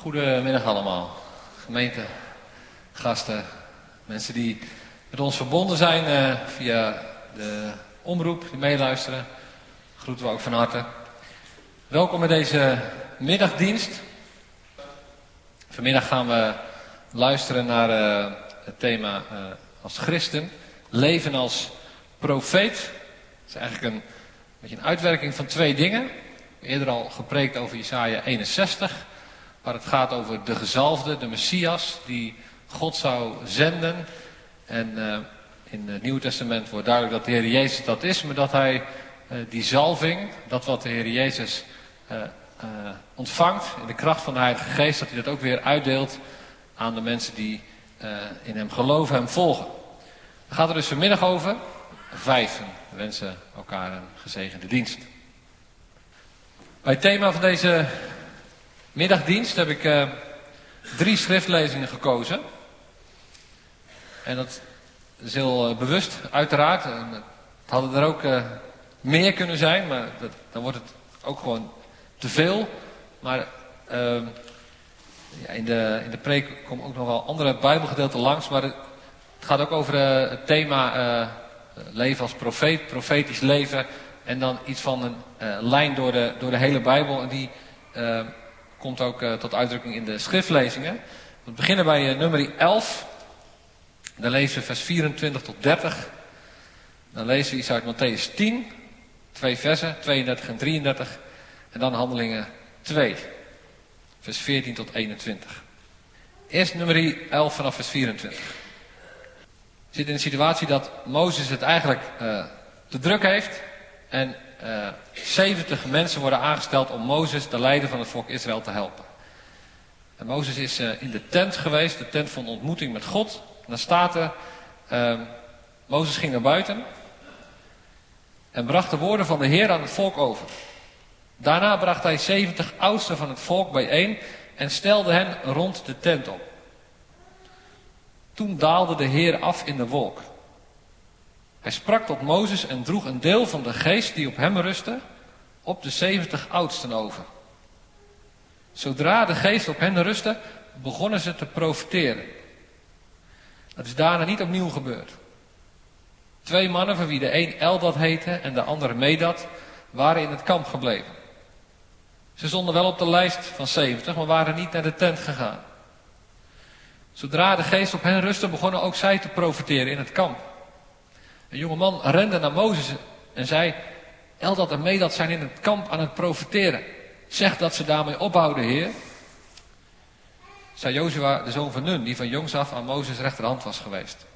Goedemiddag allemaal, gemeente, gasten, mensen die met ons verbonden zijn via de omroep, die meeluisteren. Groeten we ook van harte. Welkom bij deze middagdienst. Vanmiddag gaan we luisteren naar het thema als christen, leven als profeet. Dat is eigenlijk een beetje een uitwerking van twee dingen. Eerder al gepreekt over Jesaja 61, waar het gaat over de gezalfde, de Messias, die God zou zenden. En in het Nieuwe Testament wordt duidelijk dat de Heer Jezus dat is, maar dat hij die zalving, dat wat de Heer Jezus ontvangt in de kracht van de Heilige Geest, dat hij dat ook weer uitdeelt aan de mensen die in hem geloven, hem volgen. Daar gaat er dus vanmiddag over. 5. We wensen elkaar een gezegende dienst. Bij het thema van deze middagdienst heb ik 3 schriftlezingen gekozen. En dat is heel bewust, uiteraard. Het hadden er ook meer kunnen zijn, maar dan wordt het ook gewoon te veel. Maar in de preek komen ook nog wel andere Bijbelgedeelten langs. Maar het gaat ook over het thema leven als profeet, profetisch leven. En dan iets van een lijn door de hele Bijbel. En die komt ook tot uitdrukking in de schriftlezingen. We beginnen bij nummer 11. Dan lezen we vers 24 tot 30. Dan lezen we iets uit Mattheüs 10. 2 versen, 32 en 33. En dan Handelingen 2. Vers 14 tot 21. Eerst nummer 11 vanaf vers 24. We zitten in een situatie dat Mozes het eigenlijk te druk heeft. En 70 mensen worden aangesteld om Mozes, de leider van het volk Israël, te helpen. En Mozes is in de tent geweest, de tent van ontmoeting met God. En dan staat er, Mozes ging naar buiten en bracht de woorden van de Heer aan het volk over. Daarna bracht hij 70 oudsten van het volk bijeen en stelde hen rond de tent op. Toen daalde de Heer af in de wolk. Hij sprak tot Mozes en droeg een deel van de geest die op hem rustte op de 70 oudsten over. Zodra de geest op hen rustte, begonnen ze te profeteren. Dat is daarna niet opnieuw gebeurd. 2 mannen, van wie de een Eldad heette en de andere Medad, waren in het kamp gebleven. Ze stonden wel op de lijst van 70, maar waren niet naar de tent gegaan. Zodra de geest op hen rustte, begonnen ook zij te profeteren in het kamp. Een jonge man rende naar Mozes en zei, Eldad en Medad zijn in het kamp aan het profeteren. Zeg dat ze daarmee ophouden, Heer. Zei Jozua, de zoon van Nun, die van jongs af aan Mozes rechterhand was geweest.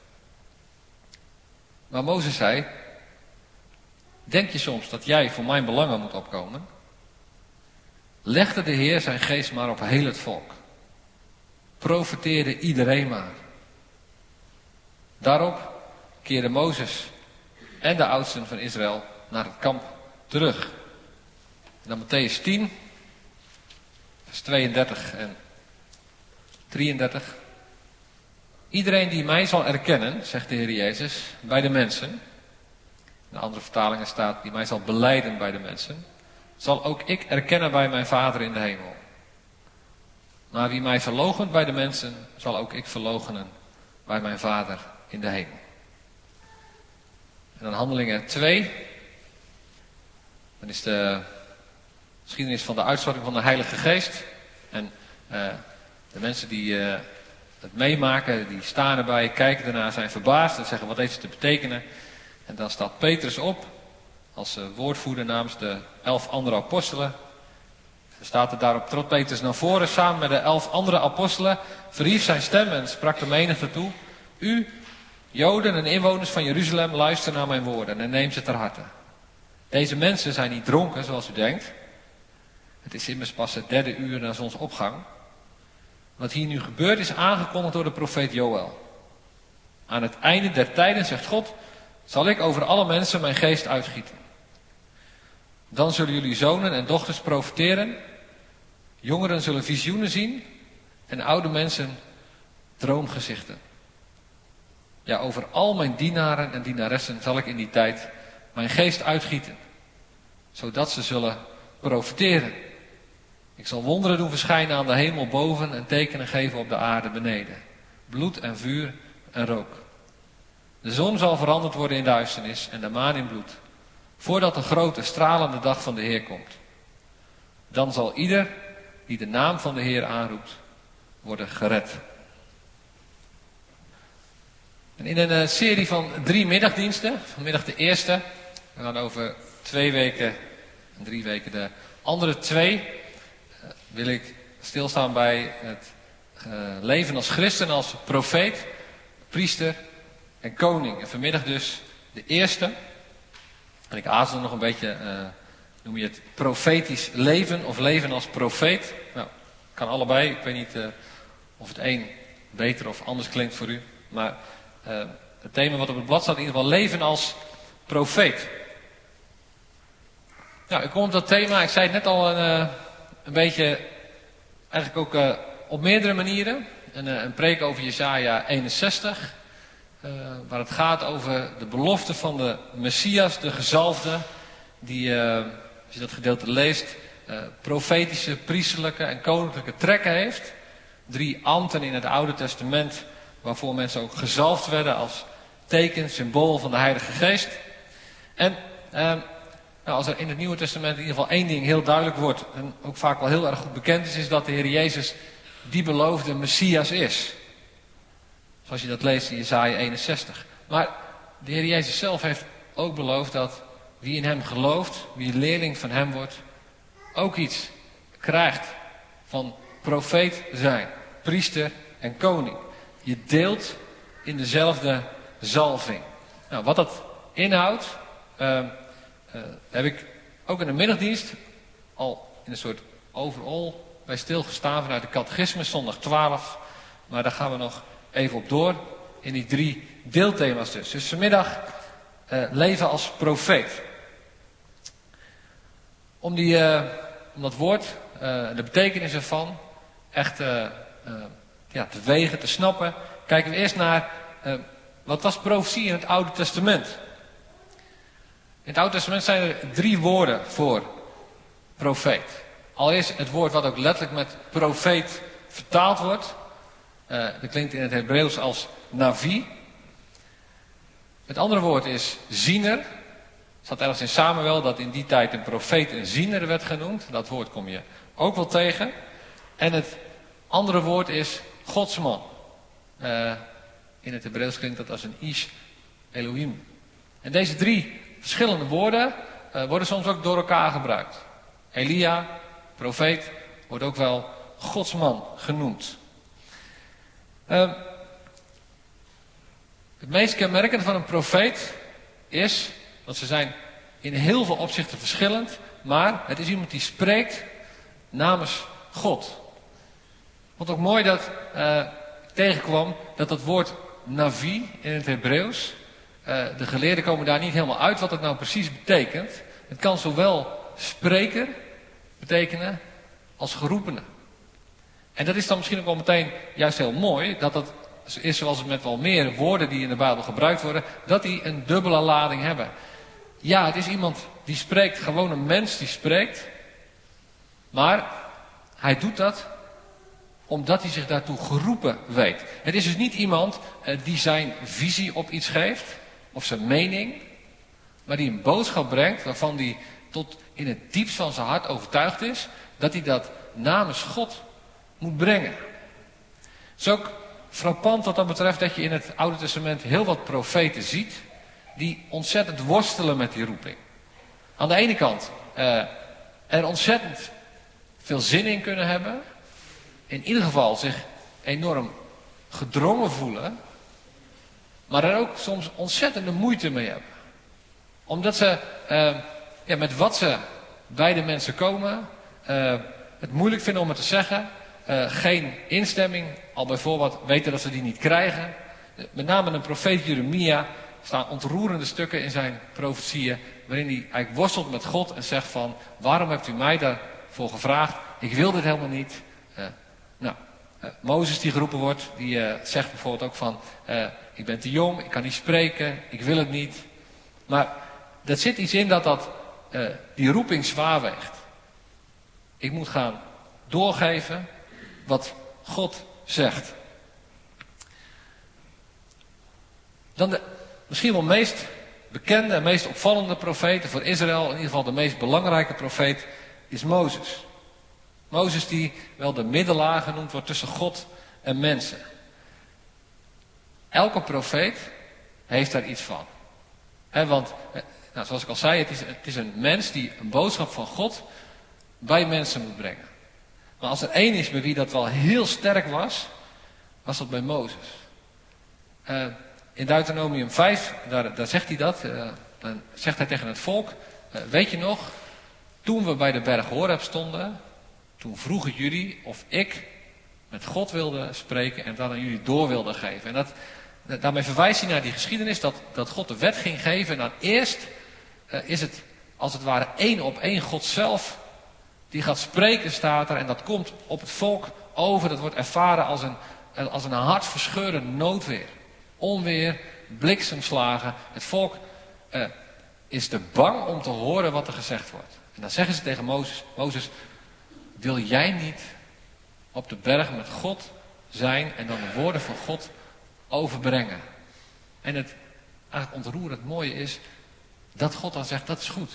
Maar Mozes zei, denk je soms dat jij voor mijn belangen moet opkomen? Legde de Heer zijn geest maar op heel het volk. Profeteerde iedereen maar. Daarop keerde Mozes en de oudsten van Israël naar het kamp terug. En dan Mattheüs 10, vers 32 en 33. Iedereen die mij zal erkennen, zegt de Heer Jezus, bij de mensen. In de andere vertalingen staat, die mij zal belijden bij de mensen, zal ook ik erkennen bij mijn Vader in de hemel. Maar wie mij verloochent bij de mensen, zal ook ik verloochenen bij mijn Vader in de hemel. En dan Handelingen 2. Dan is de geschiedenis van de uitstorting van de Heilige Geest. En de mensen die het meemaken, die staan erbij, kijken ernaar, zijn verbaasd en zeggen wat heeft het te betekenen. En dan staat Petrus op als woordvoerder namens de 11 andere apostelen. Er staat er daarop, trad Petrus naar voren samen met de 11 andere apostelen, verhief zijn stem en sprak de menigte toe. U, Joden en inwoners van Jeruzalem, luister naar mijn woorden en neem ze ter harte. Deze mensen zijn niet dronken zoals u denkt. Het is immers pas het 3e uur na zonsopgang. Wat hier nu gebeurt is aangekondigd door de profeet Joël. Aan het einde der tijden, zegt God, zal ik over alle mensen mijn geest uitgieten. Dan zullen jullie zonen en dochters profeteren. Jongeren zullen visioenen zien. En oude mensen droomgezichten. Ja, over al mijn dienaren en dienaressen zal ik in die tijd mijn geest uitgieten. Zodat ze zullen profeteren. Ik zal wonderen doen verschijnen aan de hemel boven en tekenen geven op de aarde beneden. Bloed en vuur en rook. De zon zal veranderd worden in duisternis en de maan in bloed. Voordat de grote stralende dag van de Heer komt. Dan zal ieder die de naam van de Heer aanroept worden gered. En in een serie van 3 middagdiensten, vanmiddag de eerste, en dan over 2 weken en 3 weken de andere 2, wil ik stilstaan bij het leven als christen, als profeet, priester en koning. En vanmiddag dus de eerste. En ik aarzel nog een beetje, noem je het profetisch leven of leven als profeet. Nou, kan allebei. Ik weet niet of het een beter of anders klinkt voor u. Maar het thema wat op het blad staat in ieder geval leven als profeet. Nou, ik kom op dat thema, ik zei het net al een beetje, eigenlijk ook op meerdere manieren. Een preek over Jesaja 61. Waar het gaat over de belofte van de Messias, de gezalfde. Die, als je dat gedeelte leest, profetische, priesterlijke en koninklijke trekken heeft. 3 ambten in het Oude Testament, waarvoor mensen ook gezalfd werden als teken, symbool van de Heilige Geest. En nou, als er in het Nieuwe Testament in ieder geval 1 ding heel duidelijk wordt, en ook vaak wel heel erg goed bekend is dat de Heer Jezus die beloofde Messias is. Zoals je dat leest in Jesaja 61. Maar de Heer Jezus zelf heeft ook beloofd dat wie in hem gelooft, wie leerling van hem wordt, ook iets krijgt van profeet zijn, priester en koning. Je deelt in dezelfde zalving. Nou, wat dat inhoudt, heb ik ook in de middagdienst al in een soort overall bij stilgestaan vanuit de catechismus, zondag 12. Maar daar gaan we nog even op door in die 3 deelthema's dus. Dus vanmiddag leven als profeet. Om dat woord, de betekenis ervan, echt te wegen, te snappen, kijken we eerst naar wat was profetie in het Oude Testament. In het Oude Testament zijn er 3 woorden voor profeet. Allereerst het woord wat ook letterlijk met profeet vertaald wordt. Dat klinkt in het Hebreeuws als navi. Het andere woord is ziener. Er staat ergens in Samuel dat in die tijd een profeet een ziener werd genoemd. Dat woord kom je ook wel tegen. En het andere woord is godsman. In het Hebreeuws klinkt dat als een ish Elohim. En deze 3 verschillende woorden worden soms ook door elkaar gebruikt. Elia, profeet, wordt ook wel godsman genoemd. Het meest kenmerkende van een profeet is, want ze zijn in heel veel opzichten verschillend, maar het is iemand die spreekt namens God. Ik vond het ook mooi dat ik tegenkwam dat woord navi in het Hebreeuws, de geleerden komen daar niet helemaal uit wat het nou precies betekent. Het kan zowel spreker betekenen als geroepene. En dat is dan misschien ook wel meteen juist heel mooi, dat is zoals het met wel meer woorden die in de Bijbel gebruikt worden, dat die een dubbele lading hebben. Ja, het is iemand die spreekt, gewoon een mens die spreekt, maar hij doet dat omdat hij zich daartoe geroepen weet. Het is dus niet iemand die zijn visie op iets geeft, of zijn mening, maar die een boodschap brengt waarvan hij tot in het diepst van zijn hart overtuigd is, dat hij dat namens God moet brengen. Het is ook frappant wat dat betreft dat je in het Oude Testament heel wat profeten ziet die ontzettend worstelen met die roeping. Aan de ene kant er ontzettend veel zin in kunnen hebben, in ieder geval zich enorm gedrongen voelen, maar er ook soms ontzettende moeite mee hebben. Omdat ze met wat ze bij de mensen komen, het moeilijk vinden om het te zeggen, geen instemming, al bijvoorbeeld weten dat ze die niet krijgen. Met name een profeet Jeremia staan ontroerende stukken in zijn profetieën, waarin hij eigenlijk worstelt met God en zegt van, waarom hebt u mij daarvoor gevraagd? Ik wil dit helemaal niet. Mozes die geroepen wordt, die zegt bijvoorbeeld ook van, ik ben te jong, ik kan niet spreken, ik wil het niet. Maar er zit iets in dat die roeping zwaar weegt. Ik moet gaan doorgeven wat God zegt. Dan de misschien wel meest bekende en meest opvallende profeet voor Israël, in ieder geval de meest belangrijke profeet, is Mozes. Mozes die wel de middelaar genoemd wordt tussen God en mensen. Elke profeet heeft daar iets van. Want, zoals ik al zei, het is een mens die een boodschap van God bij mensen moet brengen. Maar als er één is bij wie dat wel heel sterk was, was dat bij Mozes. In Deuteronomium 5, daar zegt hij dat. Dan zegt hij tegen het volk, weet je nog, toen we bij de berg Horeb stonden, toen vroegen jullie of ik met God wilde spreken en dat aan jullie door wilde geven. En daarmee verwijst hij naar die geschiedenis dat God de wet ging geven. En dan eerst is het als het ware 1 op 1 God zelf die gaat spreken, staat er. En dat komt op het volk over. Dat wordt ervaren als een hartverscheurend noodweer. Onweer, bliksemslagen. Het volk is te bang om te horen wat er gezegd wordt. En dan zeggen ze tegen Mozes, Mozes, wil jij niet op de berg met God zijn en dan de woorden van God overbrengen? En het eigenlijk ontroerend mooie is dat God dan zegt, dat is goed.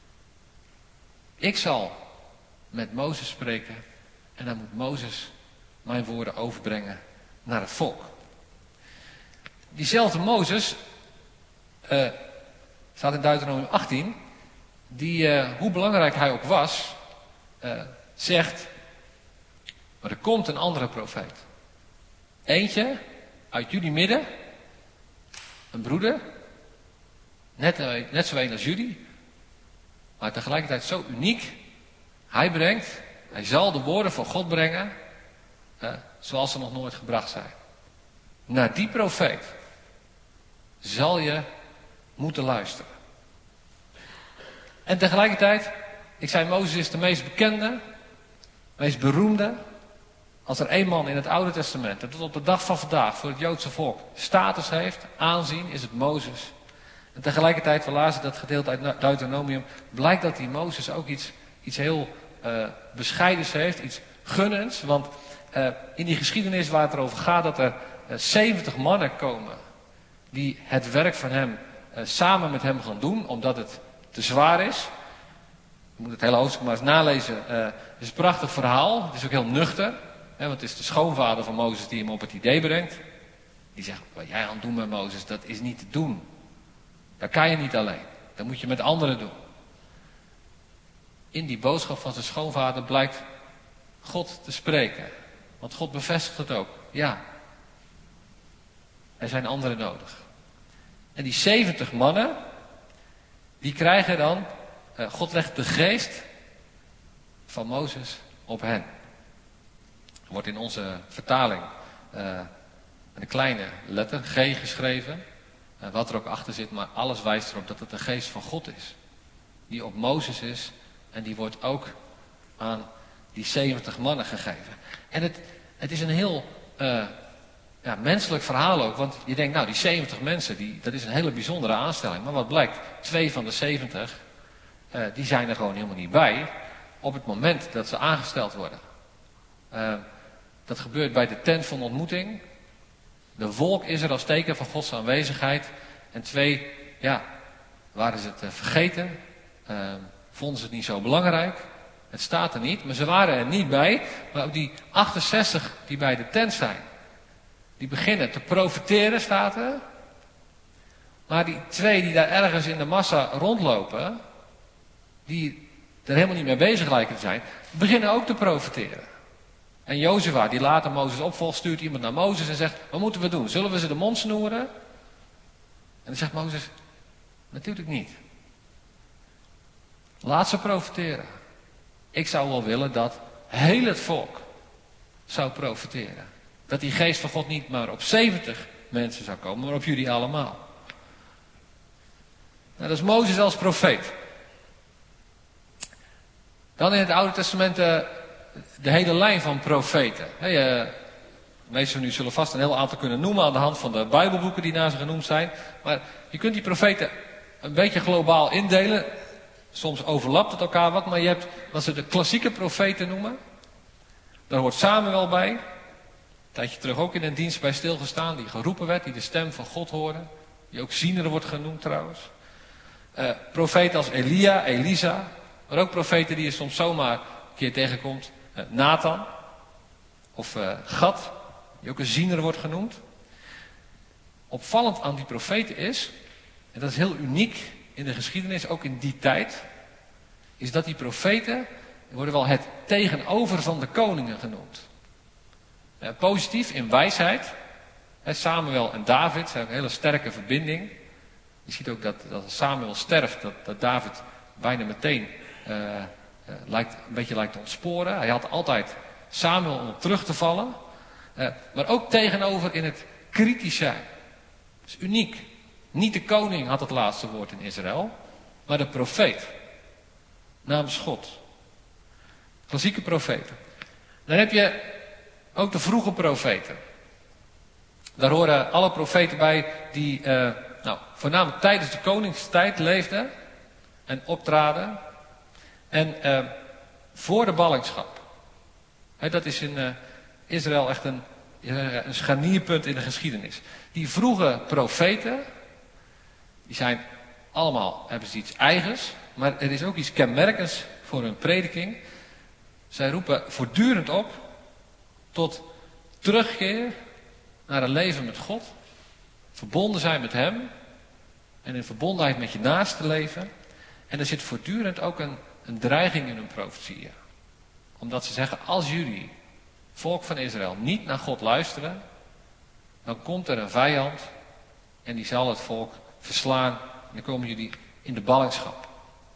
Ik zal met Mozes spreken en dan moet Mozes mijn woorden overbrengen naar het volk. Diezelfde Mozes, staat in Deuteronomium 18, die, hoe belangrijk hij ook was, zegt, maar er komt een andere profeet. Eentje uit jullie midden, een broeder, net zo een als jullie, maar tegelijkertijd zo uniek. Hij zal de woorden van God brengen, zoals ze nog nooit gebracht zijn. Naar die profeet zal je moeten luisteren. En tegelijkertijd, ik zei Mozes is de meest bekende, meest beroemde. Als er één man in het Oude Testament, dat tot op de dag van vandaag voor het Joodse volk status heeft, aanzien, is het Mozes. En tegelijkertijd, we lazen dat gedeelte uit Deuteronomium, blijkt dat die Mozes ook iets heel bescheidens heeft, iets gunnends. Want in die geschiedenis waar het erover gaat dat er 70 mannen komen die het werk van hem samen met hem gaan doen, omdat het te zwaar is. Je moet het hele hoofdstuk maar eens nalezen. Het is een prachtig verhaal. Het is ook heel nuchter. Want het is de schoonvader van Mozes die hem op het idee brengt. Die zegt, wat jij aan het doen met Mozes, dat is niet te doen. Dat kan je niet alleen. Dat moet je met anderen doen. In die boodschap van zijn schoonvader blijkt God te spreken. Want God bevestigt het ook. Ja, er zijn anderen nodig. En die 70 mannen, die krijgen dan, God legt de geest van Mozes op hen. Er wordt in onze vertaling een kleine letter, G, geschreven. Wat er ook achter zit, maar alles wijst erop dat het de geest van God is. Die op Mozes is en die wordt ook aan die 70 mannen gegeven. En het is een heel menselijk verhaal ook. Want je denkt, nou die 70 mensen, dat is een hele bijzondere aanstelling. Maar wat blijkt, 2 van de 70, die zijn er gewoon helemaal niet bij op het moment dat ze aangesteld worden. Dat gebeurt bij de tent van ontmoeting. De wolk is er als teken van Gods aanwezigheid. En 2, waren ze het vergeten? Vonden ze het niet zo belangrijk? Het staat er niet, maar ze waren er niet bij. Maar ook die 68 die bij de tent zijn, die beginnen te profeteren, staat er. Maar die 2 die daar ergens in de massa rondlopen, die er helemaal niet mee bezig lijken te zijn, beginnen ook te profeteren. En Jozua, die later Mozes opvolgt, stuurt iemand naar Mozes en zegt, wat moeten we doen? Zullen we ze de mond snoeren? En dan zegt Mozes, natuurlijk niet. Laat ze profeteren. Ik zou wel willen dat heel het volk zou profeteren. Dat die geest van God niet maar op 70 mensen zou komen, maar op jullie allemaal. Nou, dat is Mozes als profeet. Dan in het Oude Testament de hele lijn van profeten. De meesten van u zullen vast een heel aantal kunnen noemen aan de hand van de Bijbelboeken die naar ze genoemd zijn. Maar je kunt die profeten een beetje globaal indelen. Soms overlapt het elkaar wat, maar je hebt wat ze de klassieke profeten noemen. Daar hoort Samuel bij. Een tijdje terug ook in een dienst bij stilgestaan. Die geroepen werd, die de stem van God hoorde. Die ook ziener wordt genoemd trouwens. Profeten als Elia, Elisa. Maar ook profeten die je soms zomaar een keer tegenkomt. Nathan. Of Gad. Die ook een ziener wordt genoemd. Opvallend aan die profeten is. En dat is heel uniek in de geschiedenis, ook in die tijd. Is dat die profeten worden wel het tegenover van de koningen genoemd. Positief in wijsheid. Samuel en David hebben een hele sterke verbinding. Je ziet ook dat Samuel sterft, dat David bijna meteen een beetje lijkt te ontsporen. Hij had altijd Samuel om op terug te vallen. Maar ook tegenover in het kritisch zijn. Dat is uniek. Niet de koning had het laatste woord in Israël, maar de profeet. Namens God. Klassieke profeten. Dan heb je ook de vroege profeten. Daar horen alle profeten bij die voornamelijk tijdens de koningstijd leefden en optraden. En voor de ballingschap. Dat is in Israël echt een scharnierpunt in de geschiedenis. Die vroege profeten, die zijn allemaal, hebben ze iets eigens. Maar er is ook iets kenmerkends voor hun prediking. Zij roepen voortdurend op tot terugkeer naar een leven met God. Verbonden zijn met Hem. En in verbondenheid met je naaste leven. En er zit voortdurend ook een dreiging in hun profetieën. Omdat ze zeggen, als jullie, volk van Israël, niet naar God luisteren, dan komt er een vijand en die zal het volk verslaan. En dan komen jullie in de ballingschap.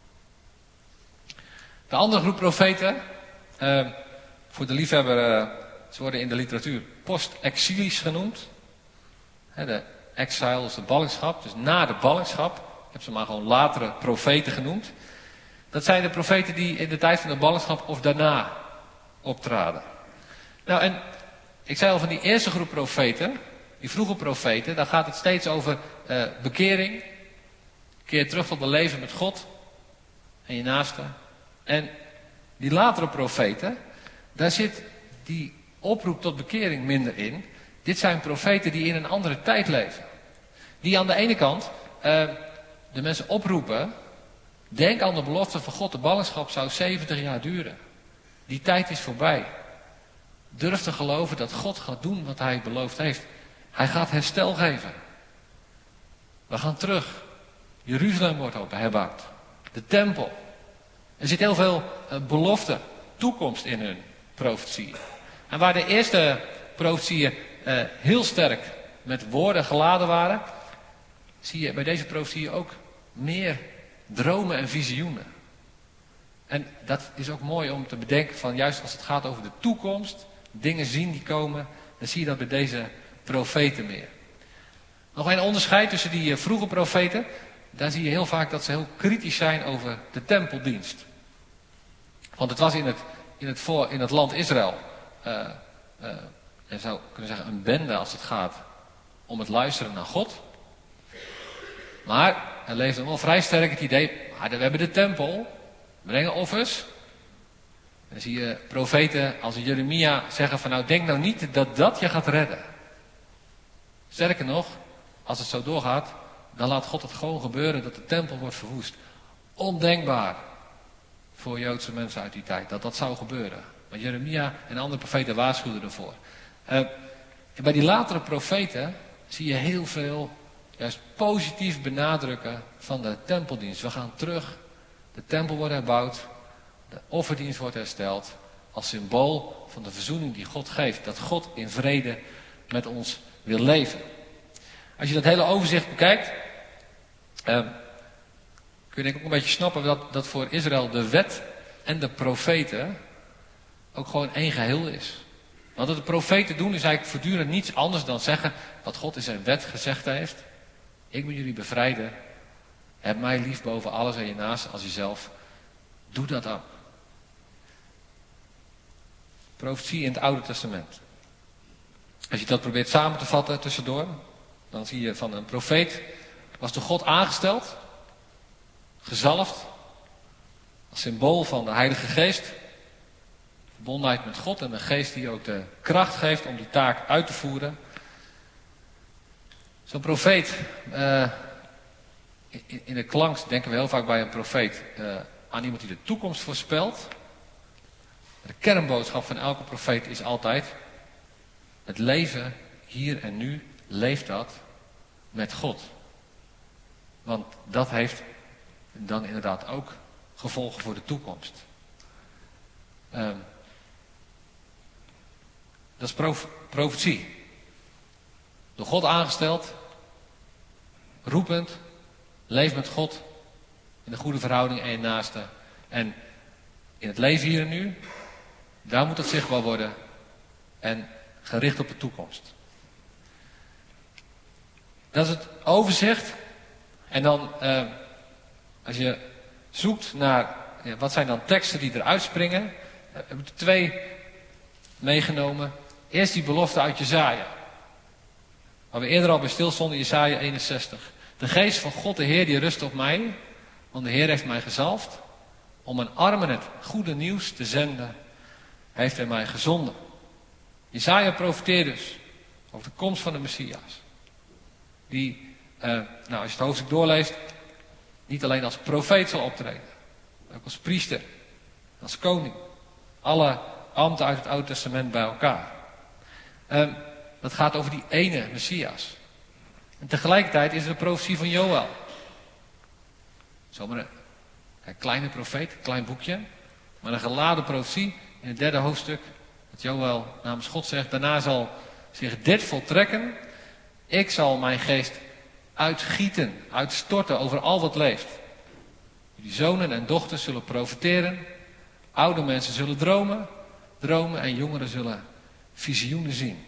De andere groep profeten, voor de liefhebber, ze worden in de literatuur post-exilisch genoemd. De exile is de ballingschap, dus na de ballingschap. Ik heb ze maar gewoon latere profeten genoemd. Dat zijn de profeten die in de tijd van de ballingschap of daarna optraden. Nou, en ik zei al van die eerste groep profeten, die vroege profeten, daar gaat het steeds over bekering. Keer terug tot een leven met God en je naaste. En die latere profeten, daar zit die oproep tot bekering minder in. Dit zijn profeten die in een andere tijd leven. Die aan de ene kant de mensen oproepen, denk aan de belofte van God, de ballingschap zou 70 jaar duren. Die tijd is voorbij. Durf te geloven dat God gaat doen wat hij beloofd heeft. Hij gaat herstel geven. We gaan terug. Jeruzalem wordt herbouwd. De tempel. Er zit heel veel belofte, toekomst in hun profetieën. En waar de eerste profetieën heel sterk met woorden geladen waren, zie je bij deze profetieën ook meer dromen en visioenen. En dat is ook mooi om te bedenken van juist als het gaat over de toekomst, dingen zien die komen, dan zie je dat bij deze profeten meer. Nog een onderscheid tussen die vroege profeten. Daar zie je heel vaak dat ze heel kritisch zijn over de tempeldienst. Want het was in het land Israël, je zou kunnen zeggen een bende als het gaat om het luisteren naar God. Maar er leefde wel vrij sterk het idee, we hebben de tempel, we brengen offers. En dan zie je profeten als Jeremia zeggen van denk nou niet dat dat je gaat redden. Sterker nog, als het zo doorgaat, dan laat God het gewoon gebeuren dat de tempel wordt verwoest. Ondenkbaar voor Joodse mensen uit die tijd, dat zou gebeuren. Maar Jeremia en andere profeten waarschuwden ervoor. En bij die latere profeten zie je heel veel juist positief benadrukken van de tempeldienst. We gaan terug, de tempel wordt herbouwd, de offerdienst wordt hersteld. Als symbool van de verzoening die God geeft. Dat God in vrede met ons wil leven. Als je dat hele overzicht bekijkt, kun je ook een beetje snappen dat voor Israël de wet en de profeten ook gewoon één geheel is. Want wat de profeten doen is eigenlijk voortdurend niets anders dan zeggen wat God in zijn wet gezegd heeft. Ik wil jullie bevrijden. Heb mij lief boven alles en je naast als jezelf. Doe dat ook. Profetie in het Oude Testament. Als je dat probeert samen te vatten tussendoor, dan zie je van een profeet was door God aangesteld, gezalfd, als symbool van de Heilige Geest, verbondenheid met God en de geest die ook de kracht geeft om die taak uit te voeren. Zo'n profeet, in de klank denken we heel vaak bij een profeet aan iemand die de toekomst voorspelt. De kernboodschap van elke profeet is altijd: het leven hier en nu, leeft dat met God. Want dat heeft dan inderdaad ook gevolgen voor de toekomst. Dat is profetie. Door God aangesteld, roepend, leef met God in de goede verhouding en je naaste. En in het leven hier en nu, daar moet het zichtbaar worden en gericht op de toekomst. Dat is het overzicht. En dan, als je zoekt naar, wat zijn dan teksten die eruit springen, heb ik er 2 meegenomen. Eerst die belofte uit Jesaja. Waar we eerder al bij stilstonden, Jesaja 61. De geest van God, de Heer, die rust op mij, want de Heer heeft mij gezalfd om mijn armen het goede nieuws te zenden, heeft hij mij gezonden. Jesaja profeteert dus over de komst van de Messias. Die, als je het hoofdstuk doorleest, niet alleen als profeet zal optreden, maar ook als priester, als koning. Alle ambten uit het Oude Testament bij elkaar. Dat gaat over die ene Messias. En tegelijkertijd is er de profetie van Joël. Zomaar een kleine profeet, een klein boekje. Maar een geladen profetie in het 3e hoofdstuk. Dat Joël namens God zegt: daarna zal zich dit voltrekken. Ik zal mijn geest uitgieten, uitstorten over al wat leeft. Die zonen en dochters zullen profeteren. Oude mensen zullen dromen en jongeren zullen visioenen zien.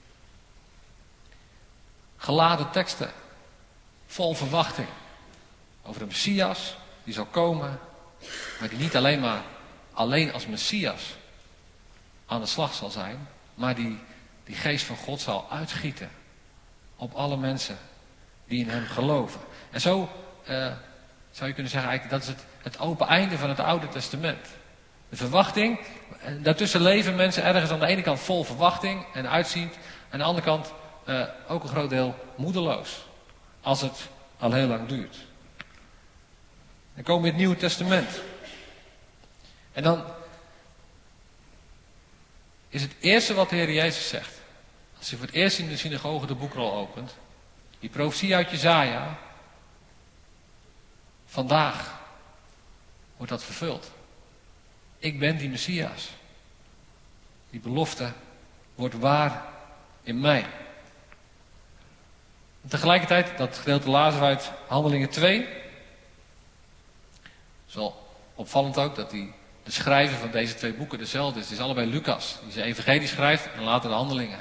Geladen teksten, vol verwachting over de Messias die zal komen, maar die niet alleen als Messias aan de slag zal zijn, maar die geest van God zal uitgieten op alle mensen die in hem geloven. En zo zou je kunnen zeggen, eigenlijk, dat is het open einde van het Oude Testament. De verwachting, daartussen leven mensen ergens aan de ene kant vol verwachting en uitziend, aan de andere kant ook een groot deel moedeloos, als het al heel lang duurt. Dan komen we in het Nieuwe Testament. En dan is het eerste wat de Heer Jezus zegt, als hij voor het eerst in de synagoge de boekrol opent, die profetie uit Jesaja: vandaag wordt dat vervuld. Ik ben die Messias. Die belofte wordt waar in mij. En tegelijkertijd, dat gedeelte lazen we uit Handelingen 2. Het is wel opvallend ook dat de schrijver van deze 2 boeken dezelfde is. Het is allebei Lucas, die zijn evangelie schrijft en later de Handelingen.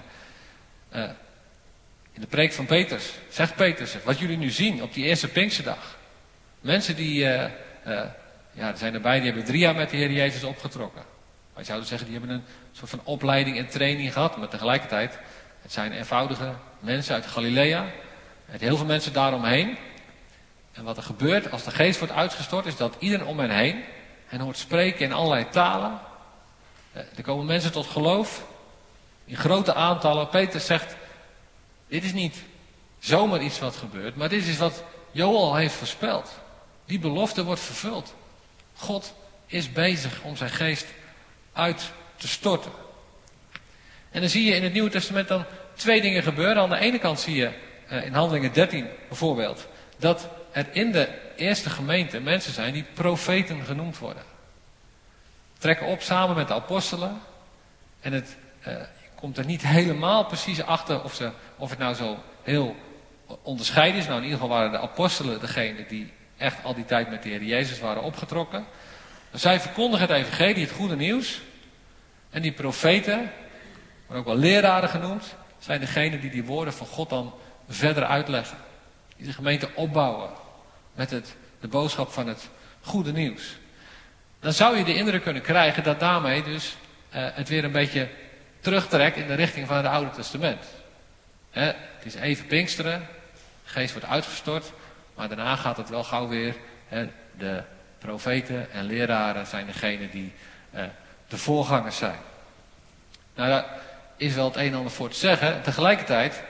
In de preek van Petrus zegt Petrus: wat jullie nu zien op die eerste Pinksterdag. Mensen die, er zijn erbij, die hebben 3 jaar met de Heer Jezus opgetrokken. Wij zouden zeggen, die hebben een soort van opleiding en training gehad. Maar tegelijkertijd, het zijn eenvoudige mensen uit Galilea. Er heel veel mensen daaromheen. En wat er gebeurt als de geest wordt uitgestort, is dat iedereen om hen heen hen hoort spreken in allerlei talen. Er komen mensen tot geloof. In grote aantallen. Petrus zegt, dit is niet zomaar iets wat gebeurt, maar dit is wat Joël heeft voorspeld. Die belofte wordt vervuld. God is bezig om zijn geest uit te storten. En dan zie je in het Nieuwe Testament dan 2 dingen gebeuren. Aan de ene kant zie je in Handelingen 13 bijvoorbeeld, dat er in de eerste gemeente mensen zijn die profeten genoemd worden. Trekken op samen met de apostelen. En het komt er niet helemaal precies achter of het nou zo heel onderscheiden is. Nou, in ieder geval waren de apostelen degene die echt al die tijd met de Heer Jezus waren opgetrokken. Zij verkondigen het evangelie, het goede nieuws. En die profeten, maar ook wel leraren genoemd, zijn degene die die woorden van God dan verder uitleggen. Die de gemeente opbouwen met de boodschap van het goede nieuws. Dan zou je de indruk kunnen krijgen dat daarmee dus het weer een beetje terugtrekt in de richting van het Oude Testament. Het is even Pinksteren, de geest wordt uitgestort, maar daarna gaat het wel gauw weer. De profeten en leraren zijn degene die de voorgangers zijn. Nou, daar is wel het een en ander voor te zeggen. Tegelijkertijd,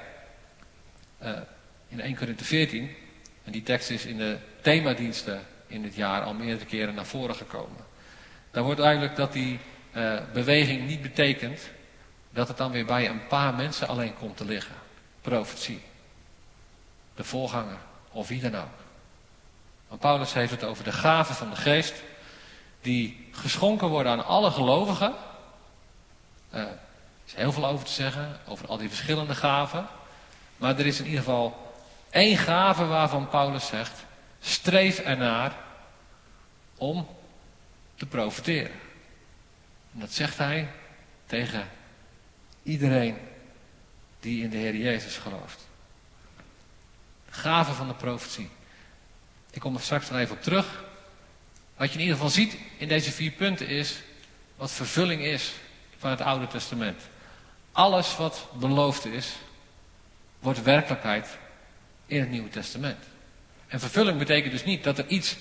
in 1 Korinthe 14, en die tekst is in de themadiensten in dit jaar al meerdere keren naar voren gekomen. Daar wordt duidelijk dat die beweging niet betekent dat het dan weer bij een paar mensen alleen komt te liggen. Profetie. De voorganger, of wie dan ook. Want Paulus heeft het over de gaven van de geest, die geschonken worden aan alle gelovigen. Er is heel veel over te zeggen, over al die verschillende gaven. Maar er is in ieder geval 1 gave waarvan Paulus zegt, streef ernaar om te profeteren. En dat zegt hij tegen iedereen die in de Heer Jezus gelooft. De gave van de profetie. Ik kom er straks nog even op terug. Wat je in ieder geval ziet in deze 4 punten is wat vervulling is van het Oude Testament. Alles wat beloofd is, wordt werkelijkheid in het Nieuwe Testament. En vervulling betekent dus niet dat er iets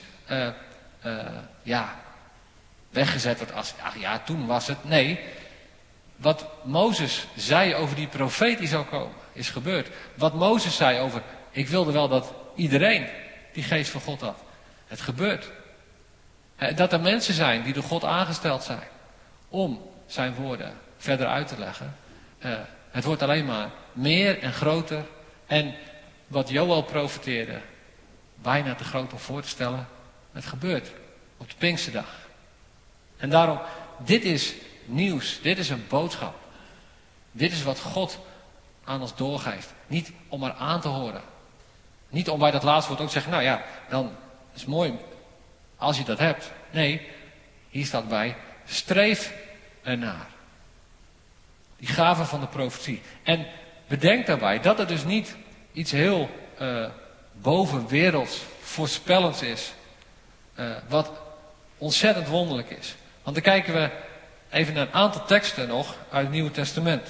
weggezet wordt als, ach ja, toen was het. Nee, wat Mozes zei over die profeet die zou komen, is gebeurd. Wat Mozes zei over, ik wilde wel dat iedereen die geest van God had. Het gebeurt. Dat er mensen zijn die door God aangesteld zijn om zijn woorden verder uit te leggen. Het wordt alleen maar meer en groter. En wat Joël profeteerde, bijna te groot om voor te stellen. Het gebeurt op de Pinksterdag. En daarom, dit is nieuws. Dit is een boodschap. Dit is wat God aan ons doorgeeft. Niet om maar aan te horen. Niet om bij dat laatste woord ook te zeggen, nou ja, dan is het mooi als je dat hebt. Nee, hier staat bij, streef ernaar. Die gave van de profetie. En bedenk daarbij dat het dus niet iets heel bovenwerelds, voorspellends is. Wat ontzettend wonderlijk is. Want dan kijken we even naar een aantal teksten nog uit het Nieuwe Testament.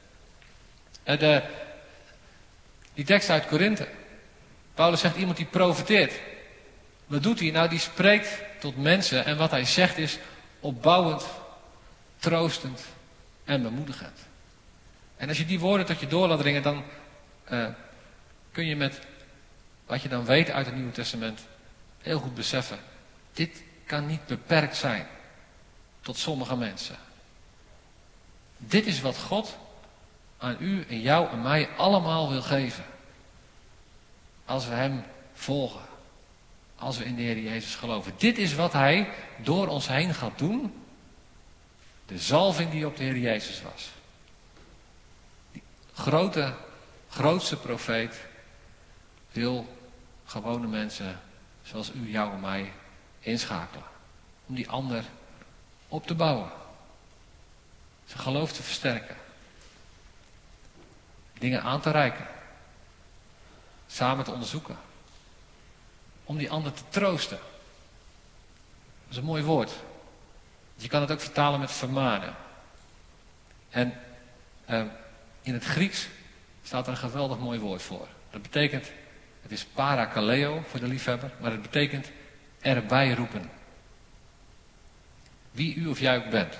Die tekst uit Korinthe. Paulus zegt iemand die profeteert. Wat doet hij? Nou, die spreekt tot mensen en wat hij zegt is opbouwend, troostend en bemoedigend. En als je die woorden tot je door laat dringen, dan kun je met wat je dan weet uit het Nieuwe Testament heel goed beseffen. Dit kan niet beperkt zijn tot sommige mensen. Dit is wat God aan u en jou en mij allemaal wil geven. Als we hem volgen. Als we in de Heer Jezus geloven. Dit is wat hij door ons heen gaat doen. De zalving die op de Heer Jezus was. Die grootste profeet wil gewone mensen zoals u, jou en mij inschakelen. Om die ander op te bouwen. Zijn geloof te versterken. Dingen aan te reiken. Samen te onderzoeken. Om die ander te troosten. Dat is een mooi woord. Je kan het ook vertalen met vermanen. En in het Grieks staat er een geweldig mooi woord voor. Dat betekent, het is parakaleo voor de liefhebber, maar het betekent erbij roepen. Wie u of jij ook bent.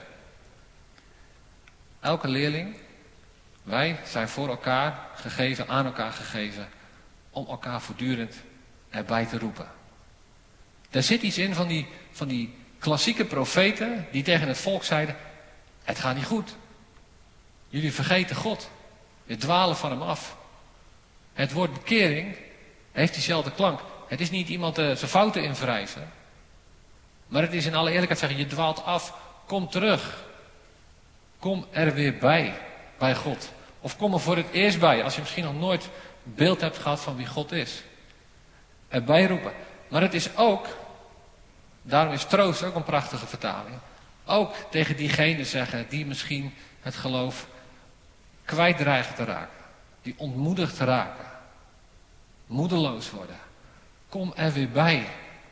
Elke leerling, wij zijn voor elkaar gegeven, aan elkaar gegeven, om elkaar voortdurend erbij te roepen. Daar zit iets in van die klassieke profeten die tegen het volk zeiden, het gaat niet goed. Jullie vergeten God. Je dwalen van hem af. Het woord bekering heeft diezelfde klank. Het is niet iemand zijn fouten invrijven. Maar het is in alle eerlijkheid zeggen, je dwaalt af, kom terug. Kom er weer bij God. Of kom er voor het eerst bij, als je misschien nog nooit beeld hebt gehad van wie God is. Erbij roepen. Maar het is ook, daarom is troost ook een prachtige vertaling. Ook tegen diegenen zeggen die misschien het geloof kwijt dreigen te raken. Die ontmoedigd raken. Moedeloos worden. Kom er weer bij.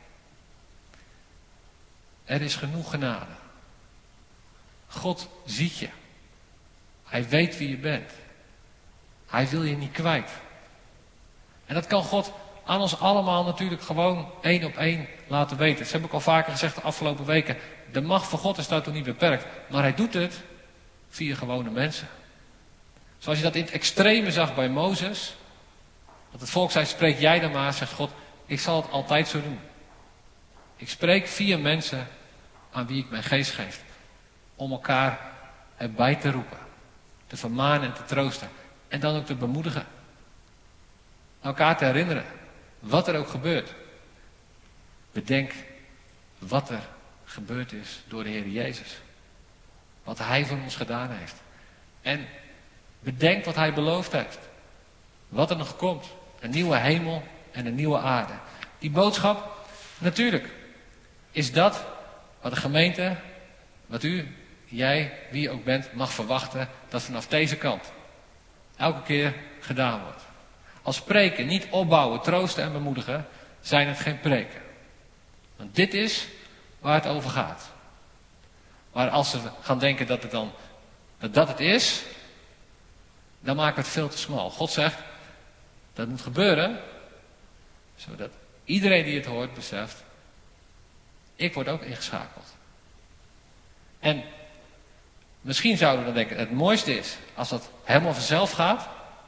Er is genoeg genade. God ziet je. Hij weet wie je bent. Hij wil je niet kwijt. En dat kan God aan ons allemaal natuurlijk gewoon 1 op 1 laten weten. Dat heb ik al vaker gezegd de afgelopen weken. De macht van God is daar toch niet beperkt. Maar hij doet het via gewone mensen. Zoals je dat in het extreme zag bij Mozes. Dat het volk zei, spreek jij dan maar, zegt God, ik zal het altijd zo doen. Ik spreek via mensen aan wie ik mijn geest geef. Om elkaar erbij te roepen. Te vermanen en te troosten. En dan ook te bemoedigen. Elkaar te herinneren. Wat er ook gebeurt. Bedenk wat er gebeurd is door de Heer Jezus. Wat Hij voor ons gedaan heeft. En bedenk wat Hij beloofd heeft. Wat er nog komt. Een nieuwe hemel en een nieuwe aarde. Die boodschap, natuurlijk, is dat wat de gemeente, wat u, jij, wie je ook bent, mag verwachten, dat vanaf deze kant elke keer gedaan wordt. Als preken niet opbouwen, troosten en bemoedigen, zijn het geen preken. Want dit is waar het over gaat. Maar als ze gaan denken dat het is, dan maken we het veel te smal. God zegt, dat moet gebeuren, zodat iedereen die het hoort beseft, ik word ook ingeschakeld. En misschien zouden we dan denken, het mooiste is als dat helemaal vanzelf gaat.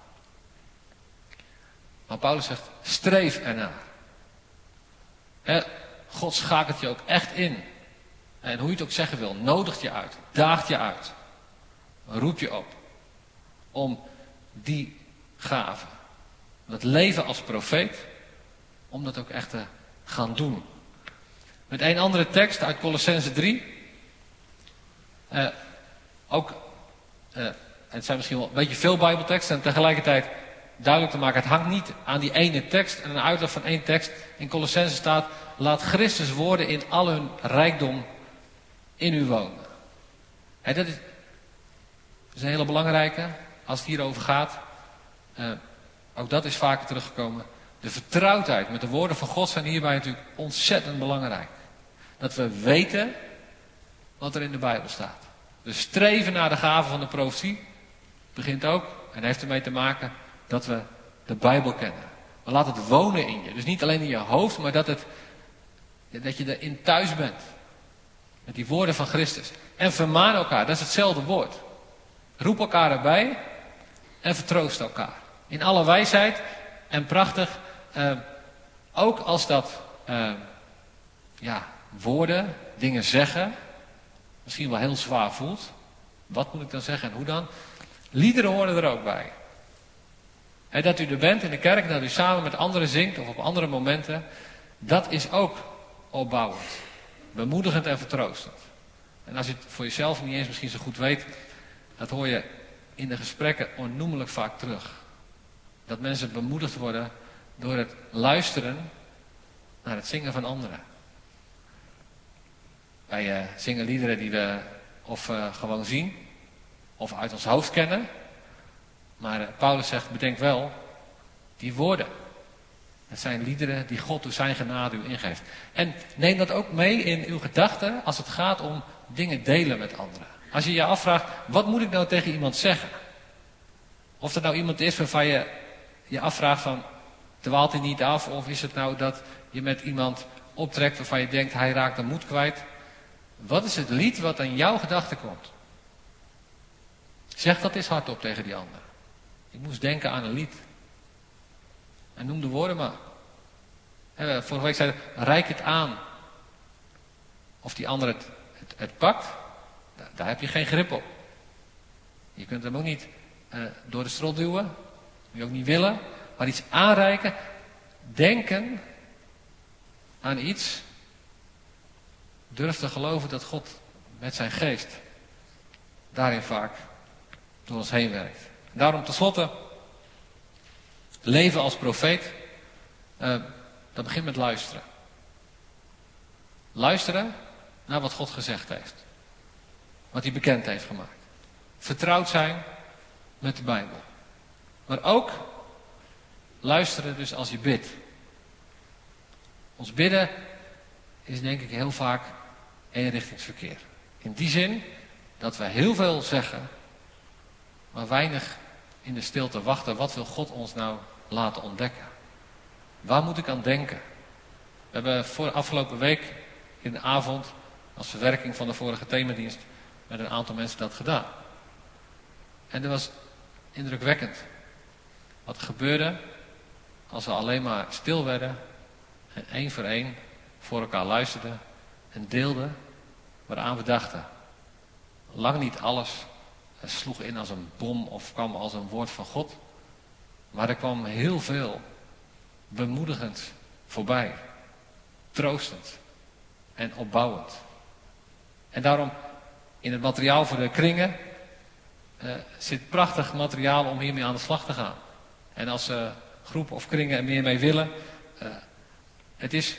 Maar Paulus zegt, streef ernaar. God schakelt je ook echt in. En hoe je het ook zeggen wil, nodigt je uit, daagt je uit. Roept je op om die gave. Dat leven als profeet, om dat ook echt te gaan doen. Met een andere tekst uit Colossenzen 3. Het zijn misschien wel een beetje veel Bijbelteksten en tegelijkertijd duidelijk te maken. Het hangt niet aan die ene tekst en een uitleg van één tekst. In Colossenzen staat, laat Christus woorden in al hun rijkdom in u wonen. Dat is een hele belangrijke, als het hierover gaat. Ook dat is vaker teruggekomen. De vertrouwdheid met de woorden van God zijn hierbij natuurlijk ontzettend belangrijk. Dat we weten wat er in de Bijbel staat. Dus streven naar de gave van de profetie begint ook en heeft ermee te maken dat we de Bijbel kennen. Maar laat het wonen in je. Dus niet alleen in je hoofd, maar dat je erin thuis bent. Met die woorden van Christus. En vermaan elkaar, dat is hetzelfde woord. Roep elkaar erbij en vertroost elkaar. In alle wijsheid en prachtig. Ook als dat woorden, dingen zeggen, misschien wel heel zwaar voelt. Wat moet ik dan zeggen en hoe dan? Liederen horen er ook bij. Dat u er bent in de kerk, dat u samen met anderen zingt of op andere momenten. Dat is ook opbouwend. Bemoedigend en vertroostend. En als je het voor jezelf niet eens misschien zo goed weet, dat hoor je in de gesprekken onnoemelijk vaak terug. Dat mensen bemoedigd worden door het luisteren naar het zingen van anderen. Wij zingen liederen die we of gewoon zien, of uit ons hoofd kennen. Maar Paulus zegt, bedenk wel, die woorden. Het zijn liederen die God door zijn genade u ingeeft. En neem dat ook mee in uw gedachten als het gaat om dingen delen met anderen. Als je je afvraagt, wat moet ik nou tegen iemand zeggen? Of er nou iemand is waarvan je je afvraagt van, dwaalt hij niet af? Of is het nou dat je met iemand optrekt waarvan je denkt, hij raakt de moed kwijt? Wat is het lied wat aan jouw gedachten komt? Zeg dat eens hardop tegen die ander. Ik moest denken aan een lied. En noem de woorden maar. Vorige week zei hij, reik het aan. Of die ander het pakt, daar heb je geen grip op. Je kunt hem ook niet door de strot duwen. Dat moet je ook niet willen. Maar iets aanreiken. Denken aan iets. Durf te geloven dat God met zijn geest daarin vaak door ons heen werkt. Daarom tenslotte, leven als profeet, dat begint met luisteren. Luisteren naar wat God gezegd heeft. Wat hij bekend heeft gemaakt. Vertrouwd zijn met de Bijbel. Maar ook luisteren dus als je bidt. Ons bidden is denk ik heel vaak eenrichtingsverkeer. In die zin dat we heel veel zeggen, maar weinig in de stilte wachten. Wat wil God ons nou laten ontdekken? Waar moet ik aan denken? We hebben afgelopen week in de avond, als verwerking van de vorige themadienst, met een aantal mensen dat gedaan. En dat was indrukwekkend. Wat gebeurde als we alleen maar stil werden en één voor één voor elkaar luisterden en deelden waaraan we dachten. Lang niet alles sloeg in als een bom of kwam als een woord van God. Maar er kwam heel veel bemoedigend voorbij. Troostend en opbouwend. En daarom in het materiaal voor de kringen zit prachtig materiaal om hiermee aan de slag te gaan. En als groepen of kringen er meer mee willen, het is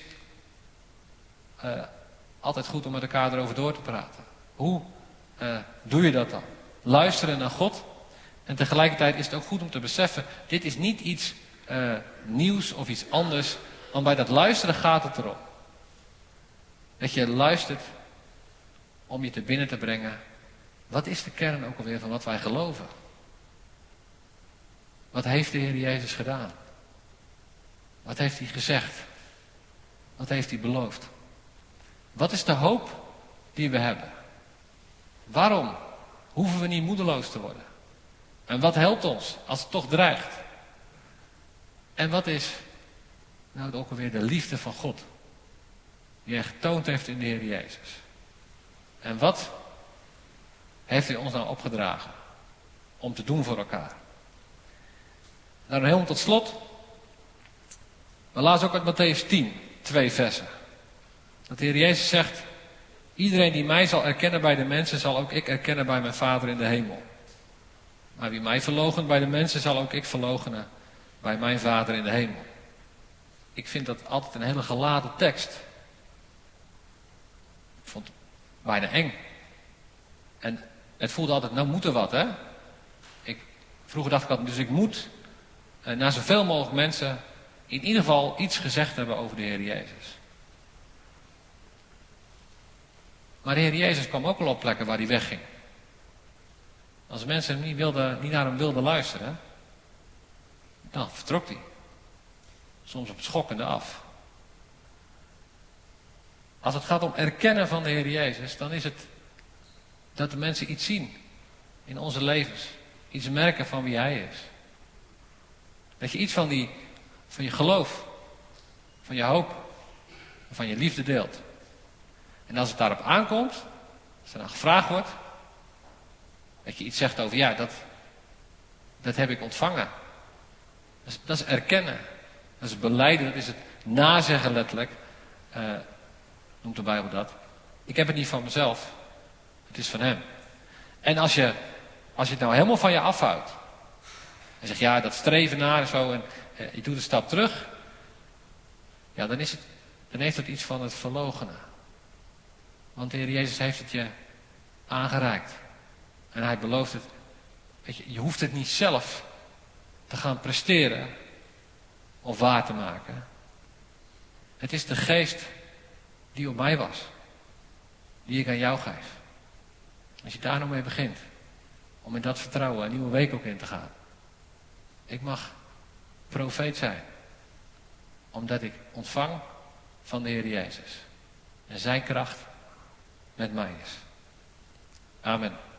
altijd goed om met elkaar erover door te praten. Hoe doe je dat dan? Luisteren naar God. En tegelijkertijd is het ook goed om te beseffen, dit is niet iets nieuws of iets anders. Want bij dat luisteren gaat het erom. Dat je luistert om je te binnen te brengen. Wat is de kern ook alweer van wat wij geloven? Wat heeft de Heer Jezus gedaan? Wat heeft hij gezegd? Wat heeft hij beloofd? Wat is de hoop die we hebben? Waarom hoeven we niet moedeloos te worden? En wat helpt ons als het toch dreigt? En wat is nou ook alweer de liefde van God? Die hij getoond heeft in de Heer Jezus. En wat heeft hij ons nou opgedragen om te doen voor elkaar? Nou, helemaal tot slot. We lazen ook uit Mattheüs 10, 2 versen. Dat de Heer Jezus zegt, iedereen die mij zal erkennen bij de mensen, zal ook ik erkennen bij mijn Vader in de hemel. Maar wie mij verloochent bij de mensen, zal ook ik verloochenen bij mijn Vader in de hemel. Ik vind dat altijd een hele geladen tekst. Ik vond het bijna eng. En het voelde altijd, nou moet er wat, hè? Vroeger dacht ik altijd, dus ik moet naar zoveel mogelijk mensen in ieder geval iets gezegd hebben over de Heer Jezus. Maar de Heer Jezus kwam ook al op plekken waar hij wegging. Als mensen niet naar hem wilden luisteren, dan vertrok hij. Soms op het schokkende af. Als het gaat om erkennen van de Heer Jezus, dan is het dat de mensen iets zien in onze levens. Iets merken van wie Hij is. Dat je iets van je geloof, van je hoop, van je liefde deelt. En als het daarop aankomt, als er dan gevraagd wordt, dat je iets zegt over, ja, dat heb ik ontvangen. Dat is erkennen. Dat is belijden, dat is het nazeggen letterlijk. Noemt de Bijbel dat. Ik heb het niet van mezelf. Het is van Hem. En als je het nou helemaal van je afhoudt. En zegt, ja, dat streven naar en zo. En je doet een stap terug. Ja, dan heeft het iets van het verloochenen. Want de Heer Jezus heeft het je aangereikt. En Hij belooft het. Weet je hoeft het niet zelf te gaan presteren. Of waar te maken. Het is de geest die op mij was. Die ik aan jou geef. Als je daar nou mee begint. Om in dat vertrouwen een nieuwe week ook in te gaan. Ik mag profeet zijn. Omdat ik ontvang van de Heer Jezus. En zijn kracht met mij is. Amen.